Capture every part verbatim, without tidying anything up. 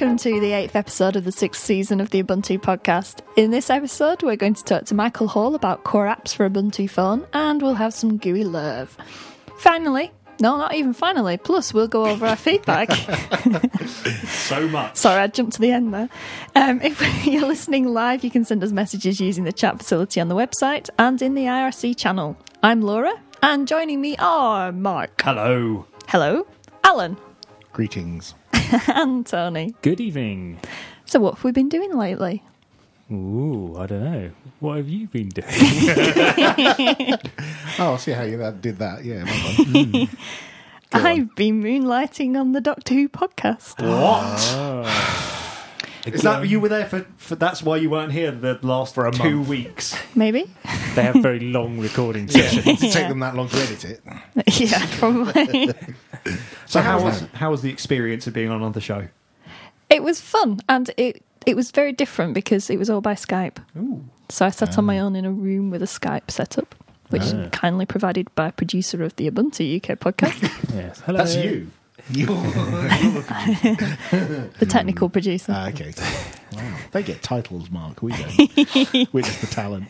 welcome to the eighth episode of the sixth season of the Ubuntu podcast. In this episode, we're going to talk to Michael Hall about core apps for Ubuntu phone, and we'll have some G U I love. Finally, no, not even finally, plus we'll go over our feedback. So much. Sorry, I jumped to the end there. Um, if you're listening live, you can send us messages using the chat facility on the website and in the I R C channel. I'm Laura, and joining me are Mark. Hello. Hello. Alan. Greetings. And Tony. Good evening. So what have we been doing lately? Ooh, I don't know. What have you been doing? Oh, I see how you that, did that. Yeah. mm. I've been moonlighting on the Doctor Who podcast. What? Oh. Is that you were there for, for? That's why you weren't here the last For a two month. weeks. Maybe? They have very long recording sessions. Did it Yeah. take them that long to edit it? Yeah, probably. So how how was was how was the experience of being on another show? It was fun, and it it was very different because it was all by Skype. Ooh. So I sat on my own in a room with a Skype setup, which Ah. is kindly provided by a producer of the Ubuntu U K podcast, Yes. Hello. That's you. You're, you're the technical producer. Ah, okay. Wow. They get titles, Mark. We don't. We're just the talent.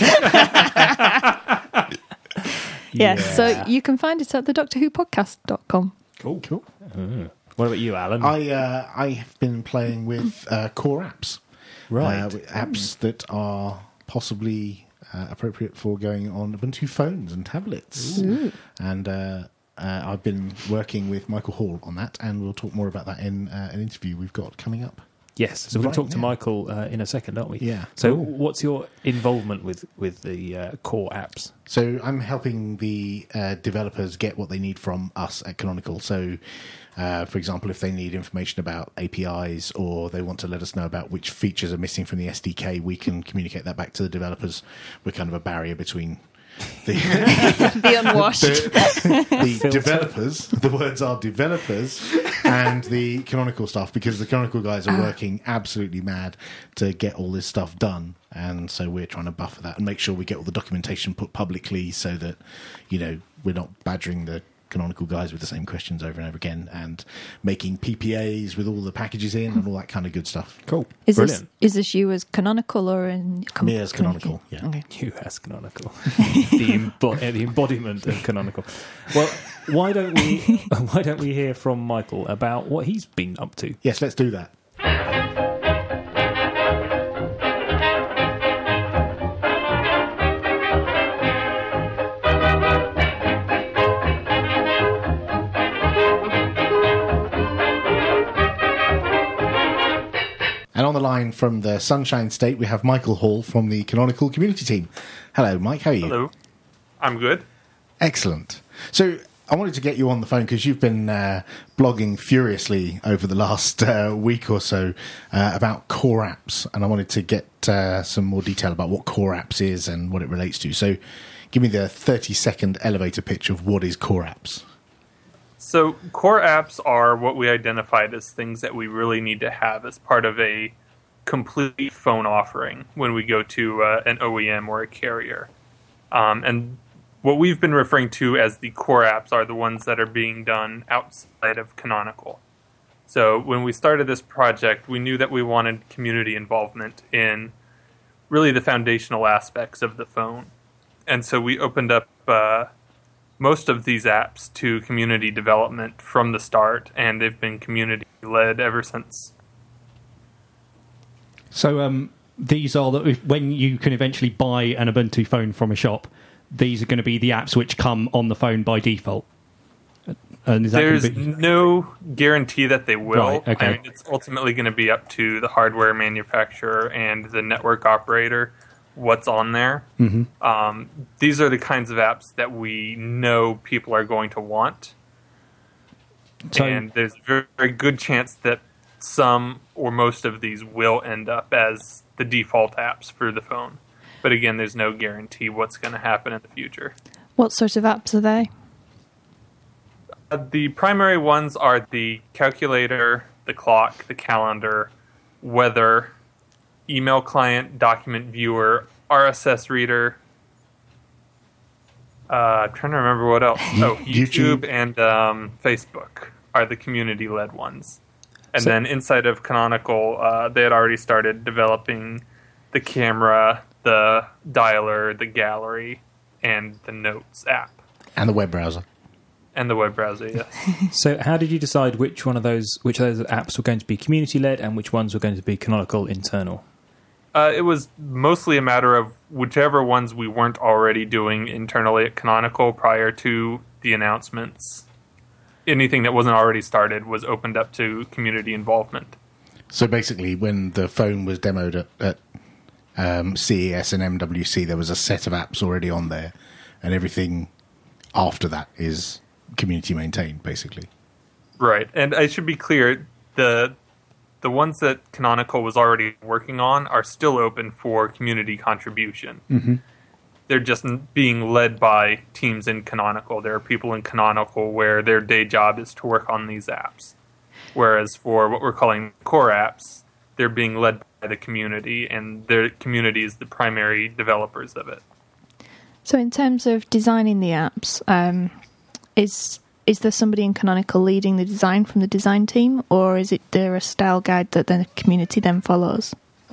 Yes, so you can find it at the doctor who podcast dot com. Cool. Cool. Oh. What about you, Alan? I uh, I have been playing with uh, core apps. Right. Uh, with apps that are possibly uh, appropriate for going on Ubuntu phones and tablets. Ooh. And uh, uh, I've been working with Michael Hall on that, and we'll talk more about that in uh, an interview we've got coming up. Yes. So we're going Right, to talk to yeah. Michael uh, in a second, aren't we? Yeah. So Cool. what's your involvement with, with the uh, core apps? So I'm helping the uh, developers get what they need from us at Canonical. So, uh, for example, if they need information about A P Is or they want to let us know about which features are missing from the S D K, we can communicate that back to the developers. We're kind of a barrier between the, The unwashed. the, the Filter. developers, the words are developers, and the Canonical stuff, because the Canonical guys are working absolutely mad to get all this stuff done. And so we're trying to buffer that and make sure we get all the documentation put publicly so that, you know, we're not badgering the Canonical guys with the same questions over and over again, and making P P As with all the packages in and all that kind of good stuff. Cool. Is this Brilliant. is this you as canonical or in com- Me as Canonical, yeah. Okay. You as Canonical. the, embo- uh, the embodiment of Canonical. Well, why don't we why don't we hear from Michael about what he's been up to? Yes, let's do that. And on the line from the Sunshine State, we have Michael Hall from the Canonical community team. Hello, Mike. How are you? Hello. I'm good. Excellent. So I wanted to get you on the phone because you've been uh, blogging furiously over the last uh, week or so uh, about core apps, and I wanted to get uh, some more detail about what core apps is and what it relates to. So give me the thirty-second elevator pitch of what is core apps. So core apps are what we identified as things that we really need to have as part of a complete phone offering when we go to uh, an O E M or a carrier. Um, and what we've been referring to as the core apps are the ones that are being done outside of Canonical. So when we started this project, we knew that we wanted community involvement in really the foundational aspects of the phone. And so we opened up uh, most of these apps to community development from the start, and they've been community-led ever since. So um, these are the, when you can eventually buy an Ubuntu phone from a shop. These are going to be the apps which come on the phone by default. And is that There's going to be... no guarantee that they will. Right, okay. I mean, it's ultimately going to be up to the hardware manufacturer and the network operator what's on there. Mm-hmm. Um, these are the kinds of apps that we know people are going to want. So- and there's a very, very good chance that some or most of these will end up as the default apps for the phone. But again, there's no guarantee what's going to happen in the future. What sort of apps are they? Uh, the primary ones are the calculator, the clock, the calendar, weather, email client, document viewer, R S S reader. Uh, I'm trying to remember what else. Oh, YouTube, YouTube. and um, Facebook are the community-led ones. And So- then inside of Canonical, uh, they had already started developing the camera, the dialer, the gallery, and the Notes app. And the web browser. And the web browser, yes. So, how did you decide which one of those, which of those apps were going to be community led and which ones were going to be Canonical internal? Uh, it was mostly a matter of whichever ones we weren't already doing internally at Canonical prior to the announcements. Anything that wasn't already started was opened up to community involvement. So basically, when the phone was demoed at, at um, C E S and M W C, there was a set of apps already on there, and everything after that is community maintained, basically. Right, and I should be clear, the the ones that Canonical was already working on are still open for community contribution. Mm-hmm. They're just n- being led by teams in Canonical. There are people in Canonical where their day job is to work on these apps. Whereas for what we're calling core apps, they're being led by the community, and their community is the primary developers of it. So, in terms of designing the apps, um, is is there somebody in Canonical leading the design from the design team, or is it there a style guide that the community then follows?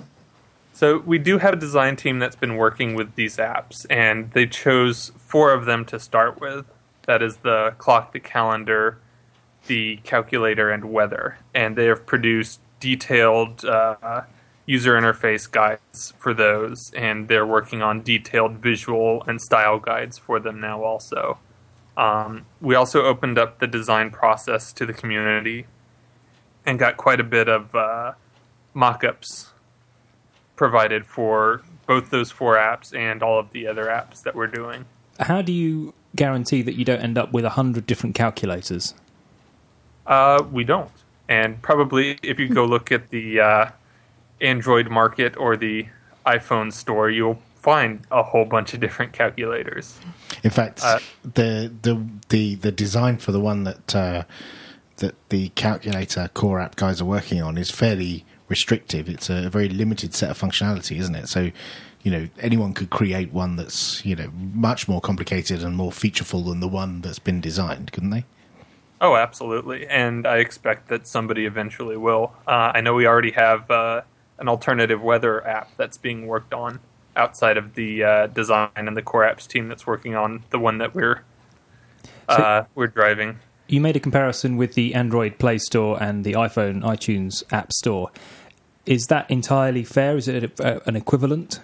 So we do have a design team that's been working with these apps, and they chose four of them to start with. That is the clock, the calendar, the calculator, and weather. And they have produced detailed uh, user interface guides for those, and they're working on detailed visual and style guides for them now also. Um, we also opened up the design process to the community and got quite a bit of uh, mock-ups provided for both those four apps and all of the other apps that we're doing. How do you guarantee that you don't end up with a hundred different calculators? Uh, we don't. And probably if you go look at the uh, Android market or the iPhone store, you'll find a whole bunch of different calculators. In fact, Uh, the, the the the design for the one that uh, that the calculator core app guys are working on is fairly restrictive. It's a very limited set of functionality, isn't it? So, you know, anyone could create one that's, you know, much more complicated and more featureful than the one that's been designed, couldn't they? Oh, absolutely. And I expect that somebody eventually will. Uh, I know we already have uh, an alternative weather app that's being worked on outside of the uh, design and the core apps team that's working on the one that we're uh, we're driving. You made a comparison with the Android Play Store and the iPhone iTunes App Store. Is that entirely fair? Is it a, a, an equivalent?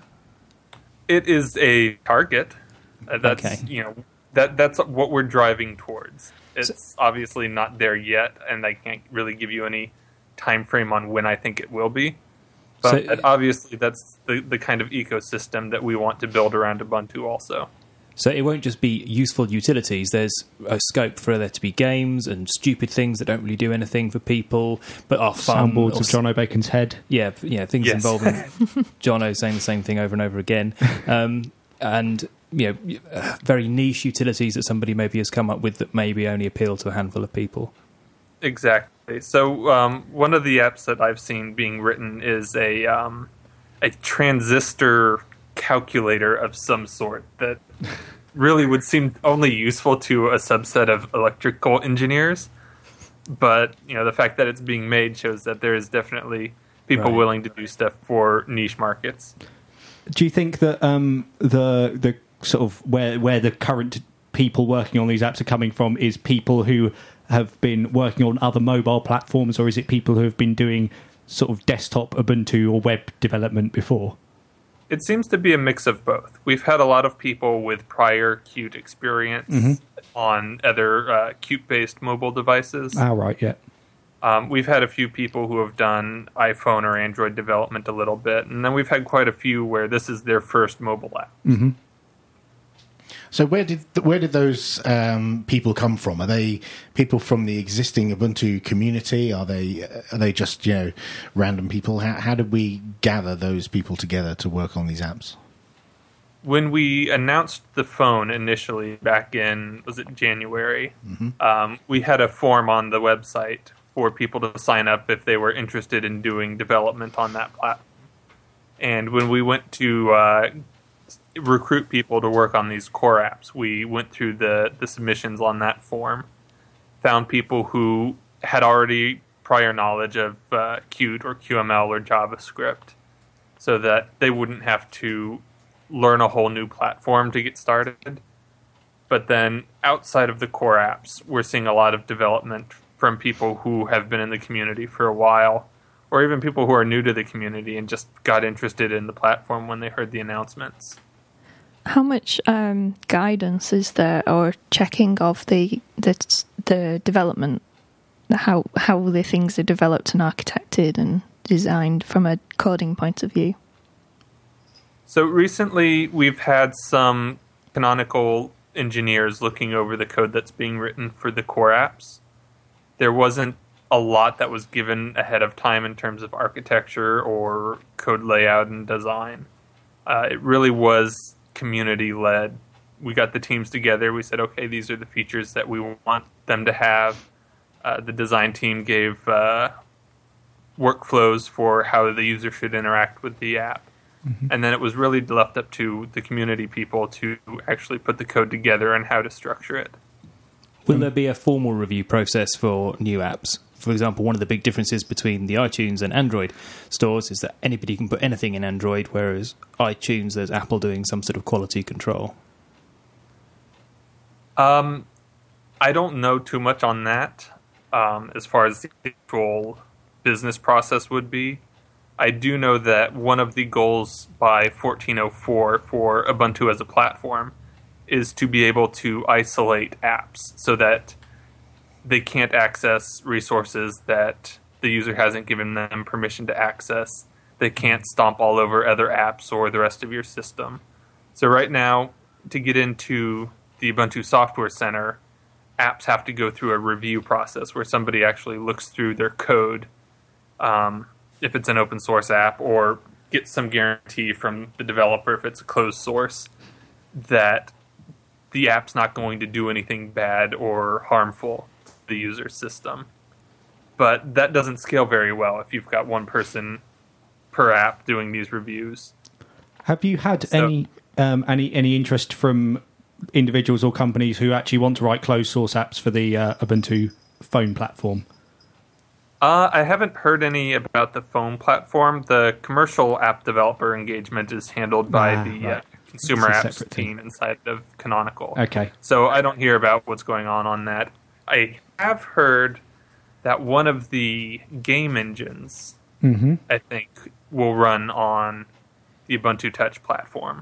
It is a target. Uh, that's Okay. you know that that's what we're driving towards. It's obviously not there yet, and I can't really give you any time frame on when I think it will be. But So- obviously, that's the, the kind of ecosystem that we want to build around Ubuntu also. So it won't just be useful utilities. There's a scope for there to be games and stupid things that don't really do anything for people, but are fun. Soundboards or of John O'Bacon's head. Yeah, yeah, things Yes. involving Jono saying the same thing over and over again, um, and you know, uh, very niche utilities that somebody maybe has come up with that maybe only appeal to a handful of people. Exactly. So um, one of the apps that I've seen being written is a um, a transistor calculator of some sort that really would seem only useful to a subset of electrical engineers. But you know, the fact that it's being made shows that there is definitely people Right. willing to do stuff for niche markets. Do you think that um, the the sort of where where the current people working on these apps are coming from is people who have been working on other mobile platforms, or is it people who have been doing sort of desktop Ubuntu or web development before? It seems to be a mix of both. We've had a lot of people with prior Qt experience Mm-hmm. on other uh, Qt-based mobile devices. Ah, right, yeah. Um, we've had a few people who have done iPhone or Android development a little bit, and then we've had quite a few where this is their first mobile app. Mm-hmm. So where did where did those um, people come from? Are they people from the existing Ubuntu community? Are they are they just, you know, random people? How, how did we gather those people together to work on these apps? When we announced the phone initially back in, was it January, um, we had a form on the website for people to sign up if they were interested in doing development on that platform. And when we went to uh, recruit people to work on these core apps, we went through the, the submissions on that form, found people who had already prior knowledge of uh, Qt or Q M L or JavaScript, so that they wouldn't have to learn a whole new platform to get started. But then outside of the core apps, we're seeing a lot of development from people who have been in the community for a while, or even people who are new to the community and just got interested in the platform when they heard the announcements. How much um, guidance is there, or checking of the the, the development, how how the things are developed and architected and designed from a coding point of view? So recently, we've had some Canonical engineers looking over the code that's being written for the core apps. There wasn't a lot that was given ahead of time in terms of architecture or code layout and design. Uh, it really was community-led. We got the teams together. We said, okay, these are the features that we want them to have. Uh, the design team gave uh, workflows for how the user should interact with the app. Mm-hmm. And then it was really left up to the community people to actually put the code together and how to structure it. Will there be a formal review process for new apps? For example, one of the big differences between the iTunes and Android stores is that anybody can put anything in Android, whereas iTunes, there's Apple doing some sort of quality control. Um, I don't know too much on that um, as far as the actual business process would be. I do know that one of the goals by fourteen oh four for Ubuntu as a platform is to be able to isolate apps so that they can't access resources that the user hasn't given them permission to access. They can't stomp all over other apps or the rest of your system. So right now, to get into the Ubuntu Software Center, apps have to go through a review process where somebody actually looks through their code, um, if it's an open source app, or gets some guarantee from the developer if it's a closed source that the app's not going to do anything bad or harmful to the user's system. But that doesn't scale very well if you've got one person per app doing these reviews. Have you had So- any um, any any interest from individuals or companies who actually want to write closed source apps for the uh, Ubuntu phone platform? Uh, I haven't heard any about the phone platform. The commercial app developer engagement is handled by Ah, the right. uh, consumer It's a apps separate team thing. inside of Canonical. Okay. So I don't hear about what's going on on that. I have heard that one of the game engines, Mm-hmm. I think, will run on the Ubuntu Touch platform.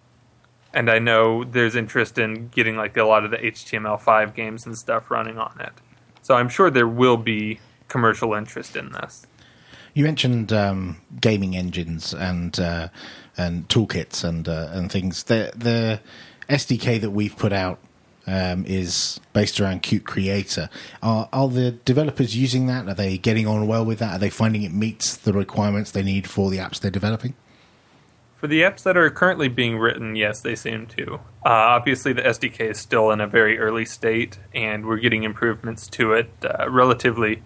And I know there's interest in getting like a lot of the H T M L five games and stuff running on it. So I'm sure there will be commercial interest in this. You mentioned um, gaming engines and uh, and toolkits and uh, and things. The the S D K that we've put out um, is based around Qt Creator. Are are the developers using that? Are they getting on well with that? Are they finding it meets the requirements they need for the apps they're developing? For the apps that are currently being written, yes, they seem to. Uh, obviously, the S D K is still in a very early state, and we're getting improvements to it uh, relatively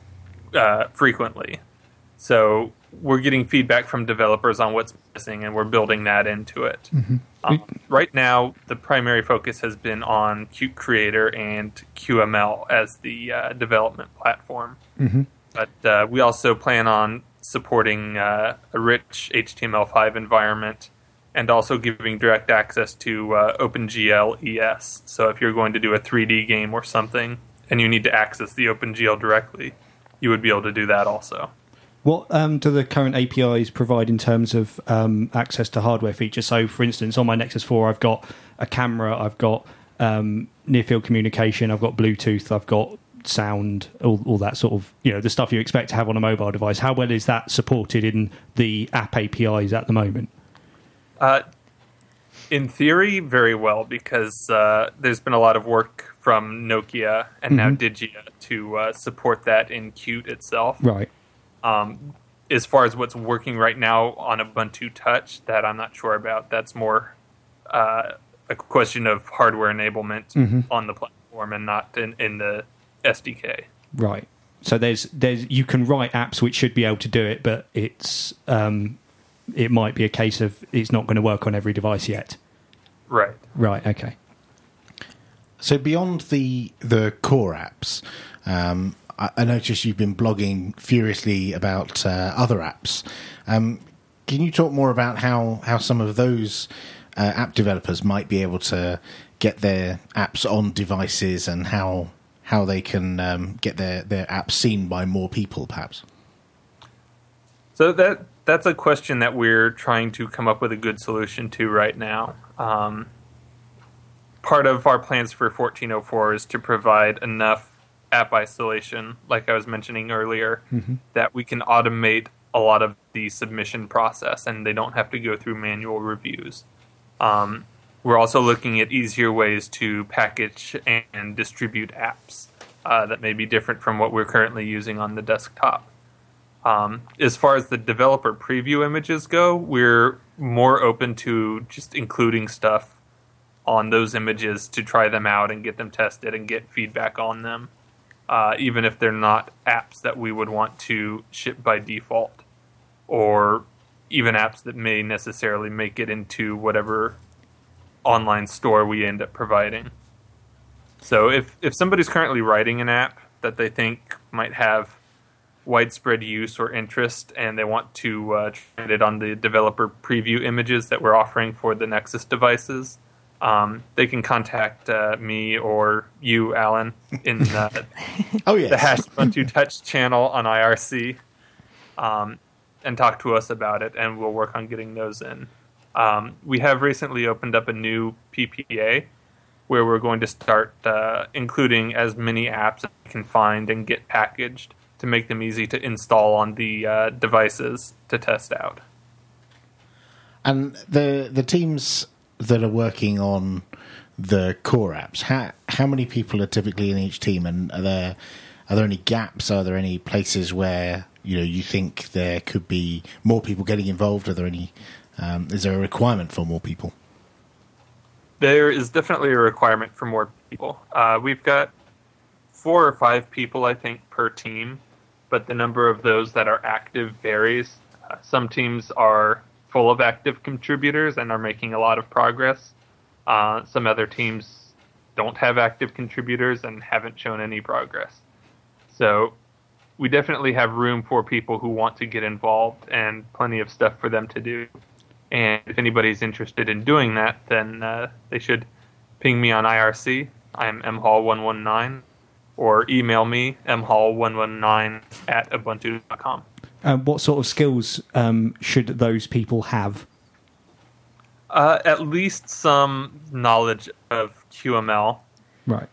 uh, frequently. So we're getting feedback from developers on what's missing, and we're building that into it. Mm-hmm. Um, right now, the primary focus has been on Qt Creator and Q M L as the uh, development platform. Mm-hmm. But uh, we also plan on supporting uh, a rich H T M L five environment and also giving direct access to uh, OpenGL E S. So if you're going to do a three D game or something and you need to access the OpenGL directly, you would be able to do that also. What um, do the current A P Is provide in terms of um, access to hardware features? So, for instance, on my Nexus four, I've got a camera, I've got um, near-field communication, I've got Bluetooth, I've got sound, all, all that sort of, you know, the stuff you expect to have on a mobile device. How well is that supported in the app A P Is at the moment? Uh, in theory, very well, because uh, there's been a lot of work from Nokia and now Mhm. Digia to uh, support that in Qt itself. Right. Um, as far as what's working right now on Ubuntu Touch, that I'm not sure about. That's more uh, a question of hardware enablement Mhm. on the platform and not in, in the S D K. Right. So there's there's you can write apps which should be able to do it, but it's um, it might be a case of it's not going to work on every device yet. Right. Right. Okay. So beyond the the core apps, um, I, I noticed you've been blogging furiously about uh, other apps. Um, can you talk more about how, how some of those uh, app developers might be able to get their apps on devices and how how they can um, get their, their apps seen by more people, perhaps? So that that's a question that we're trying to come up with a good solution to right now. Um, part of our plans for fourteen oh four is to provide enough app isolation, like I was mentioning earlier, mm-hmm. that we can automate a lot of the submission process and they don't have to go through manual reviews. Um, we're also looking at easier ways to package and distribute apps uh, that may be different from what we're currently using on the desktop. Um, as far as the developer preview images go, we're more open to just including stuff on those images to try them out and get them tested and get feedback on them, uh, even if they're not apps that we would want to ship by default, or even apps that may necessarily make it into whatever online store we end up providing. So if, if somebody's currently writing an app that they think might have widespread use or interest and they want to uh, try it on the developer preview images that we're offering for the Nexus devices, um, they can contact uh, me or you, Alan, in uh, oh, yes. the Hash Ubuntu Touch channel on I R C, um, and talk to us about it, and we'll work on getting those in. Um, we have recently opened up a new P P A where we're going to start uh, including as many apps as we can find and get packaged to make them easy to install on the uh, devices to test out. And the the teams that are working on the core apps, how how many people are typically in each team, and are there are there any gaps? Are there any places where you know you think there could be more people getting involved? Are there any? Um, is there a requirement for more people? There is definitely a requirement for more people. Uh, we've got four or five people, I think, per team, but the number of those that are active varies. Uh, some teams are full of active contributors and are making a lot of progress. Uh, some other teams don't have active contributors and haven't shown any progress. So we definitely have room for people who want to get involved and plenty of stuff for them to do. And if anybody's interested in doing that, then uh, they should ping me on I R C. I'm m hall one one nine, or email me m hall one one nine at ubuntu dot com. Um, what sort of skills um, should those people have? Uh, at least some knowledge of Q M L. Right.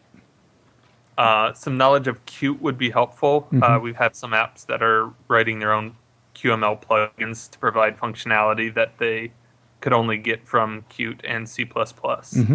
Uh, some knowledge of Qt would be helpful. Mm-hmm. Uh, we've had some apps that are writing their own Q M L plugins to provide functionality that they could only get from Qt and C plus plus. Mm-hmm.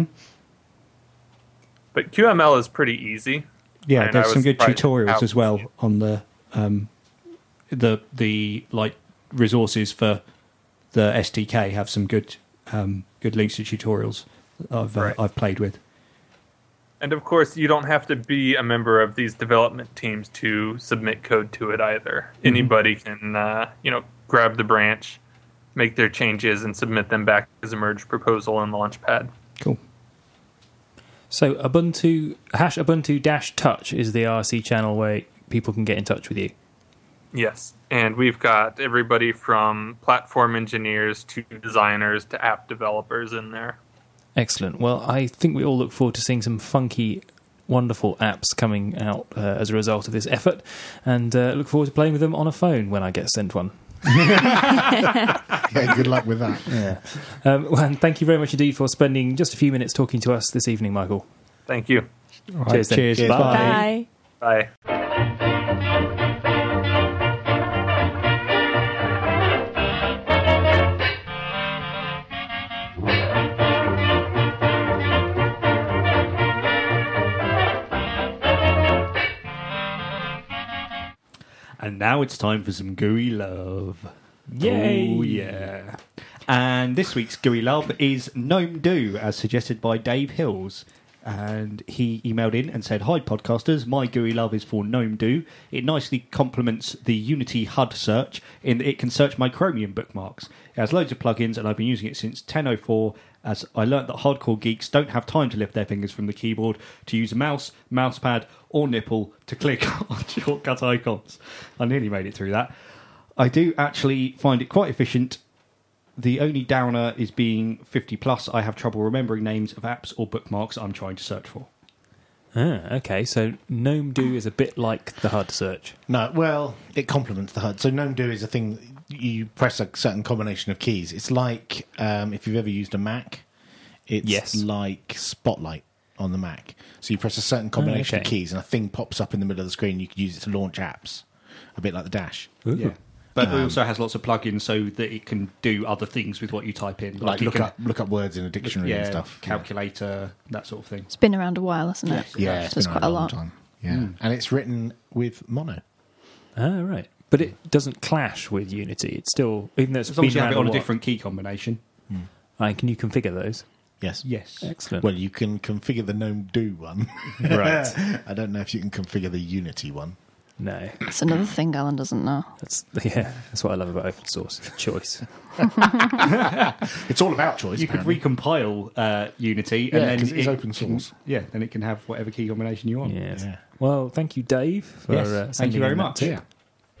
But Q M L is pretty easy. Yeah, and there's some good surprised tutorials as well easy. on the um, the the like resources for the S D K. Have some good um, good links to tutorials that I've uh, right. I've played with. And of course, you don't have to be a member of these development teams to submit code to it either. Mm-hmm. Anybody can, uh, you know, grab the branch, make their changes, and submit them back as a merge proposal in Launchpad. Cool. So Ubuntu hash Ubuntu dash touch is the R C channel where people can get in touch with you. Yes, and we've got everybody from platform engineers to designers to app developers in there. Excellent. Well, I think we all look forward to seeing some funky, wonderful apps coming out uh, as a result of this effort, and uh, look forward to playing with them on a phone when I get sent one. Yeah, good luck with that. Yeah. Um, well, and thank you very much indeed for spending just a few minutes talking to us this evening, Michael. Thank you. All right, cheers. Cheers. cheers. Bye. Bye. Bye. And now it's time for some gooey love. Yay! Oh, yeah. And this week's gooey love is Gnome Do, as suggested by Dave Hills. And he emailed in and said, "Hi podcasters, my gooey love is for Gnome Do. It nicely complements the Unity H U D search in that it can search my Chromium bookmarks. It has loads of plugins and I've been using it since ten oh four as I learnt that hardcore geeks don't have time to lift their fingers from the keyboard to use a mouse, mousepad, or nipple to click on shortcut icons. I nearly made it through that. I do actually find it quite efficient. The only downer is being fifty plus. I have trouble remembering names of apps or bookmarks I'm trying to search for. Ah, okay, so Gnome Do is a bit like the H U D search. No, well, it complements the H U D. So Gnome Do is a thing, you press a certain combination of keys. It's like, um, if you've ever used a Mac, it's Yes. like Spotlight on the Mac. So you press a certain combination okay. of keys and a thing pops up in the middle of the screen. You can use it to launch apps, a bit like the Dash. Ooh. Yeah. But it also has lots of plugins so that it can do other things with what you type in. Like it look can- up look up words in a dictionary yeah, and stuff. calculator, that sort of thing. It's been around a while, hasn't it? Yeah, it's There's been quite around a a long lot. time. Yeah, and it's written with mono. Ah, right. But it doesn't clash with Unity. It's still, even though it's As long been as you have around it on a while- different key combination. Right, can you configure those? Yes. Yes. Excellent. Well, you can configure the Gnome Do one. Right. I don't know if you can configure the Unity one. No, That's another thing Alan doesn't know. that's yeah. That's what I love about open source. It's choice. It's all about choice. You could apparently. recompile uh, Unity Yeah, and then 'cause it is it open can- source. yeah, then it can have whatever key combination you want. Yes. Yeah. Well, thank you, Dave, for Yes, uh, thank sending you very in that much. tip.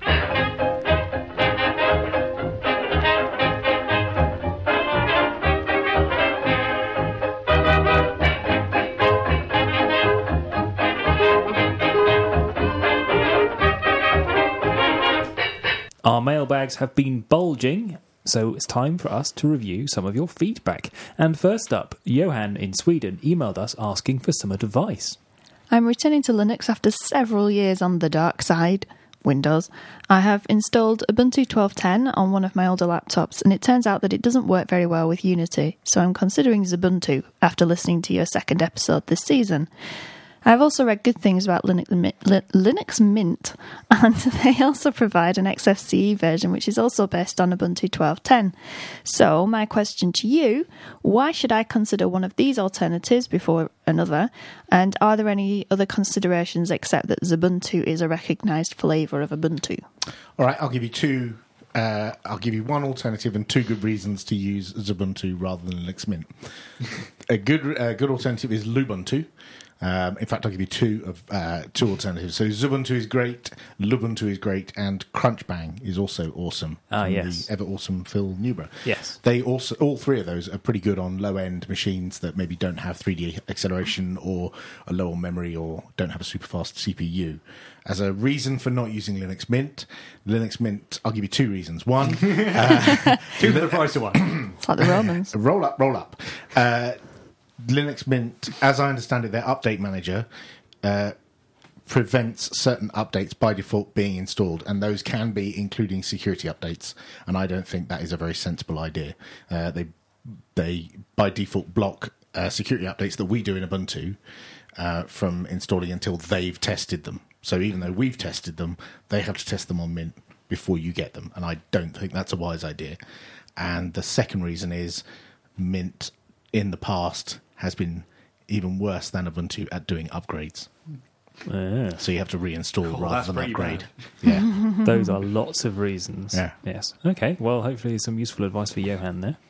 Our mailbags have been bulging, so it's time for us to review some of your feedback. And first up, Johan in Sweden emailed us asking for some advice. I'm returning to Linux after several years on the dark side, Windows. I have installed Ubuntu twelve ten on one of my older laptops, and it turns out that it doesn't work very well with Unity, so I'm considering Ubuntu after listening to your second episode this season. I've also read good things about Linux, Mi- Li- Linux Mint, and they also provide an X F C E version which is also based on Ubuntu twelve ten. So, my question to you, why should I consider one of these alternatives before another? And are there any other considerations except that Ubuntu is a recognised flavour of Ubuntu? All right, I'll give you two. Uh, I'll give you one alternative and two good reasons to use Ubuntu rather than Linux Mint. a good, uh, good alternative is Lubuntu. Um, in fact, I'll give you two of uh, two alternatives. So Ubuntu is great, Lubuntu is great, and Crunchbang is also awesome. Ah, from yes. the ever awesome Phil Newborough. Yes. They also, all three of those are pretty good on low end machines that maybe don't have three D acceleration or a low on memory or don't have a super fast C P U. As a reason for not using Linux Mint, Linux Mint, I'll give you two reasons. One, Two for the price of one. It's like the Romans. roll up, roll up. Uh, Linux Mint, as I understand it, their update manager uh, prevents certain updates by default being installed, and those can be including security updates. And I don't think that is a very sensible idea. Uh, they they by default block uh, security updates that we do in Ubuntu uh, from installing until they've tested them. So even though we've tested them, they have to test them on Mint before you get them, and I don't think that's a wise idea. And the second reason is Mint in the past has been even worse than Ubuntu at doing upgrades. Ah, So you have to reinstall Oh, rather that's than pretty upgrade. bad. Yeah. those are lots of reasons. Yeah. Yes. Okay. Well, hopefully some useful advice for Johan there.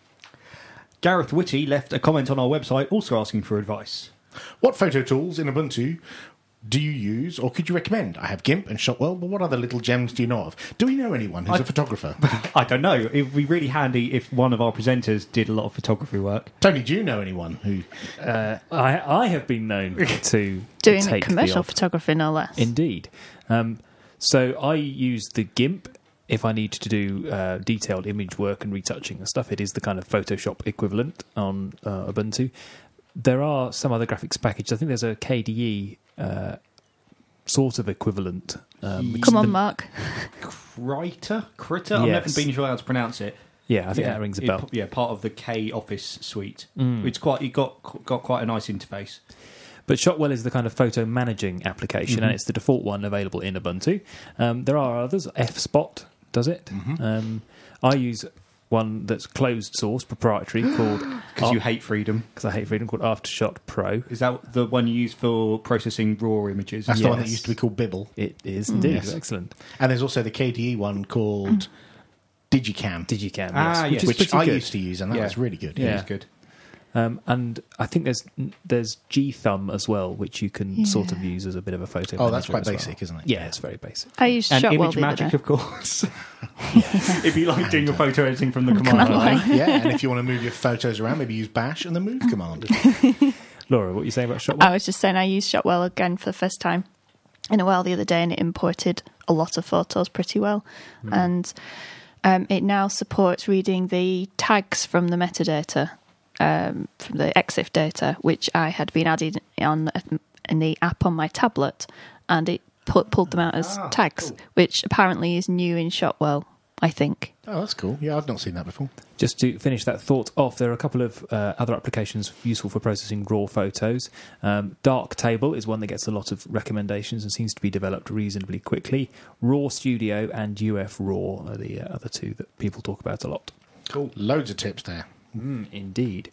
Gareth Whitty left a comment on our website also asking for advice. What photo tools in Ubuntu do you use or could you recommend? I have GIMP and Shotwell, but what other little gems do you know of? Do we know anyone who's I- a photographer? I don't know. It would be really handy if one of our presenters did a lot of photography work. Tony, do you know anyone who... Uh, I I have been known to Doing take the commercial odd- photography, no less. Indeed. Um, so I use the GIMP if I need to do uh, detailed image work and retouching and stuff. It is the kind of Photoshop equivalent on uh, Ubuntu. There are some other graphics packages. I think there's a K D E uh, sort of equivalent. Um, which Come is on, the- Mark. Critter? Critter? I've Yes. never been sure how to pronounce it. Yeah, I think Yeah, that rings a it- bell. yeah, part of the K Office suite. Mm. It's quite. It got got quite a nice interface. But Shotwell is the kind of photo managing application, Mhm. and it's the default one available in Ubuntu. Um, there are others. F-Spot does it. Mm-hmm. Um, I use one that's closed source, proprietary, called Because you hate freedom. because I hate freedom, called Aftershot Pro. Is that the one you use for processing raw images? That's the one that Yes. used to be called Bibble. It is indeed Yes. excellent. And there's also the K D E one called Digicam, Digicam, Ah, yes, yes. which is which pretty I good. used to use, and that Yeah. was really good. Yeah. It's good. Um, and I think there's there's G Thumb as well, which you can Yeah. sort of use as a bit of a photo. Oh, that's manager quite as well. basic, isn't it? Yeah, it's very basic. I used And Shotwell image the other magic, day. of course. If you like doing your photo editing from the command Command line. line. Yeah, and if you want to move your photos around, maybe use Bash and the move command. Laura, what are you saying about Shotwell? I was just saying I used Shotwell again for the first time in a while the other day, and it imported a lot of photos pretty well. Hmm. And um, it now supports reading the tags from the metadata, um, from the EXIF data, which I had been added on in the app on my tablet, and it pu- pulled them out as Ah, tags, cool. which apparently is new in Shotwell, I think. Oh, that's cool. Yeah, I've not seen that before. Just to finish that thought off, there are a couple of uh, other applications useful for processing raw photos. Um, Darktable is one that gets a lot of recommendations and seems to be developed reasonably quickly. Raw Studio and U F Raw are the uh, other two that people talk about a lot. Cool. Loads of tips there. Mm, indeed.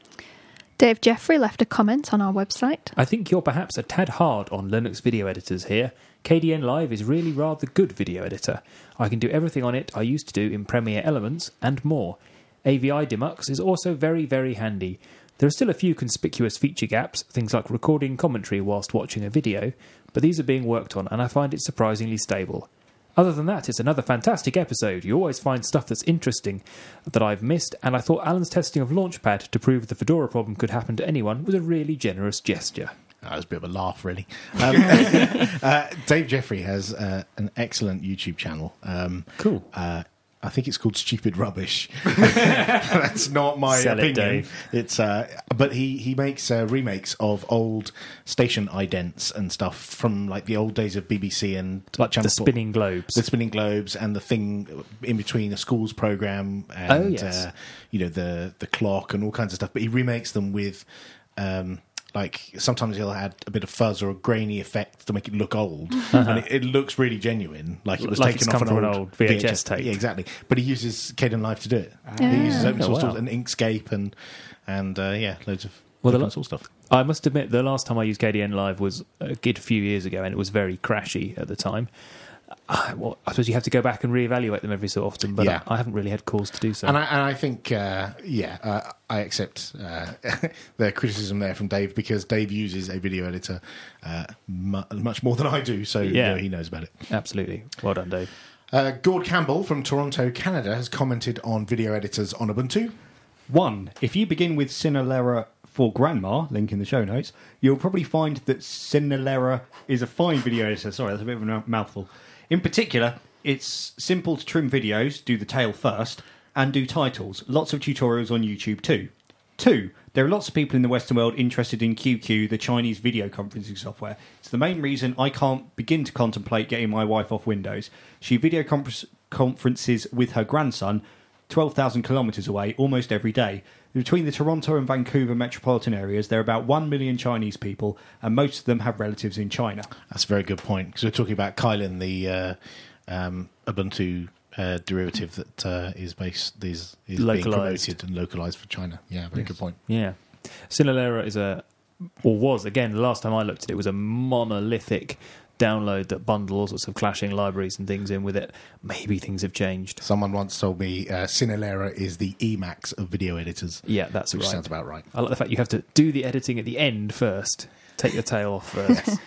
Dave Jeffrey left a comment on our website. I think you're perhaps a tad hard on Linux video editors here. K D N Live is really rather good video editor. I can do everything on it I used to do in Premiere Elements and more. A V I Demux is also very, very handy. There are still a few conspicuous feature gaps, things like recording commentary whilst watching a video, but these are being worked on and I find it surprisingly stable. Other than that, it's another fantastic episode. You always find stuff that's interesting that I've missed, and I thought Alan's testing of Launchpad to prove the Fedora problem could happen to anyone was a really generous gesture. That was a bit of a laugh, really. Um, uh, Dave Jeffrey has uh, an excellent YouTube channel. Um, Cool. Uh, I think it's called Stupid Rubbish. That's not my Sell it, opinion. Dave. It's uh, but he he makes uh, remakes of old station idents and stuff from like the old days of B B C and Like Channel the four. spinning globes. The spinning globes and the thing in between the schools program and Oh, yes. uh, you know the the clock and all kinds of stuff. But he remakes them with um, like sometimes he'll add a bit of fuzz or a grainy effect to make it look old, and it, it looks really genuine, like it was Like taken it's off come an from old, an old V H S tape. Yeah, exactly. But he uses Caden Live to do it. Ah. He uses open Oh, source wow. tools and Inkscape and and uh, yeah, loads of Well, the open lo- source stuff. I must admit, the last time I used K D N Live was a good few years ago, and it was very crashy at the time. I, well, I suppose you have to go back and reevaluate them every so often, but Yeah. I, I haven't really had cause to do so. And I, and I think, uh, yeah, uh, I accept uh, the criticism there from Dave because Dave uses a video editor uh, mu- much more than I do, so Yeah. you know, he knows about it. Absolutely. Well done, Dave. Uh, Gord Campbell from Toronto, Canada, has commented on video editors on Ubuntu. One, if you begin with Cinelera for Grandma, link in the show notes, you'll probably find that Cinelera is a fine video editor. Sorry, that's a bit of a mouthful. In particular, it's simple to trim videos, do the tail first, and do titles. Lots of tutorials on YouTube too. Two, there are lots of people in the Western world interested in Q Q, the Chinese video conferencing software. It's the main reason I can't begin to contemplate getting my wife off Windows. She video confer- conferences with her grandson twelve thousand kilometres away almost every day. Between the Toronto and Vancouver metropolitan areas, there are about one million Chinese people, and most of them have relatives in China. That's a very good point because we're talking about Kylin, the uh, um, Ubuntu uh, derivative that uh, is based is, is being Localised. promoted and localized for China. Yeah, very good point. Yeah. Cinelera is a, or was, again, the last time I looked at it, was a monolithic download that bundled all sorts of clashing libraries and things in with it. Maybe things have changed. Someone once told me uh, Cinelera is the Emacs of video editors. Yeah, that's Which right. sounds about right. I like the fact you have to do the editing at the end first. Take your tail off first.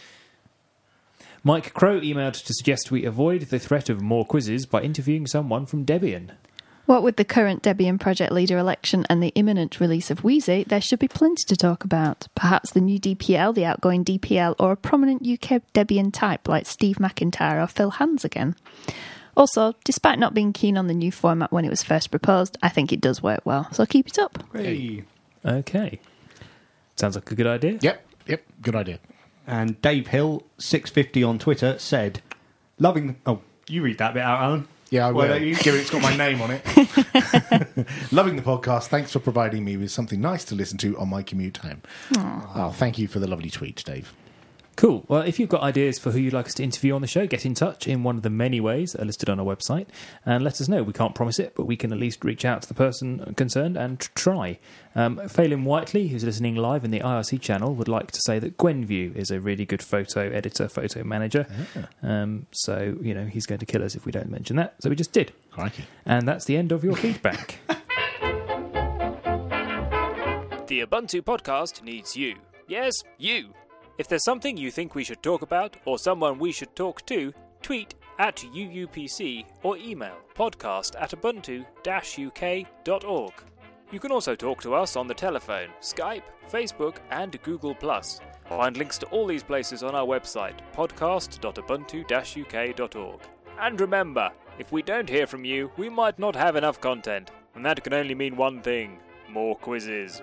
Mike Crow emailed to suggest we avoid the threat of more quizzes by interviewing someone from Debian. What with the current Debian project leader election and the imminent release of Wheezy, there should be plenty to talk about. Perhaps the new D P L, the outgoing D P L, or a prominent U K Debian type like Steve McIntyre or Phil Hands again. Also, despite not being keen on the new format when it was first proposed, I think it does work well, so keep it up. Hey. Okay. Sounds like a good idea. Yep, yep, good idea. And Dave Hill, six fifty on Twitter, said, loving the... Oh, you read that bit out, Alan. Yeah, I Why will. don't you? Given it's got my name on it. Loving the podcast. Thanks for providing me with something nice to listen to on my commute home. Oh, thank you for the lovely tweet, Dave. Cool. Well, if you've got ideas for who you'd like us to interview on the show, get in touch in one of the many ways that are listed on our website and let us know. We can't promise it, but we can at least reach out to the person concerned and try. Um, Phelan Whiteley, who's listening live in the I R C channel, would like to say that Gwenview is a really good photo editor, photo manager. Um, so, you know, he's going to kill us if we don't mention that. So we just did. Crikey. And that's the end of your feedback. The Ubuntu Podcast needs you. Yes, you. If there's something you think we should talk about, or someone we should talk to, tweet at U U P C or email podcast at ubuntu dash u k dot org. You can also talk to us on the telephone, Skype, Facebook and Google plus. Find links to all these places on our website, podcast dot ubuntu dash u k dot org. And remember, if we don't hear from you, we might not have enough content, and that can only mean one thing: more quizzes.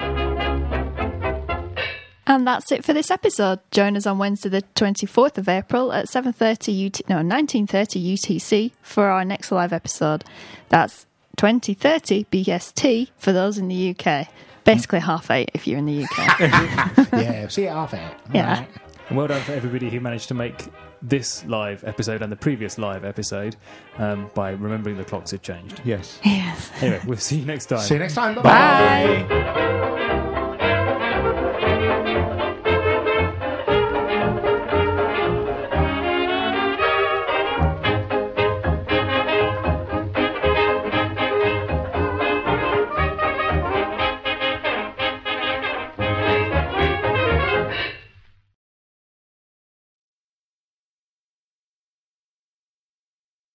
And that's it for this episode. Join us on Wednesday the twenty-fourth of April at seven thirty U T, no, nineteen thirty U T C for our next live episode. That's twenty thirty B S T for those in the U K. Basically half eight if you're in the U K. Yeah, see it half eight. Yeah. Right. And well done for everybody who managed to make this live episode and the previous live episode um, by remembering the clocks had changed. Yes. Yes. Anyway, we'll see you next time. See you next time. Bye.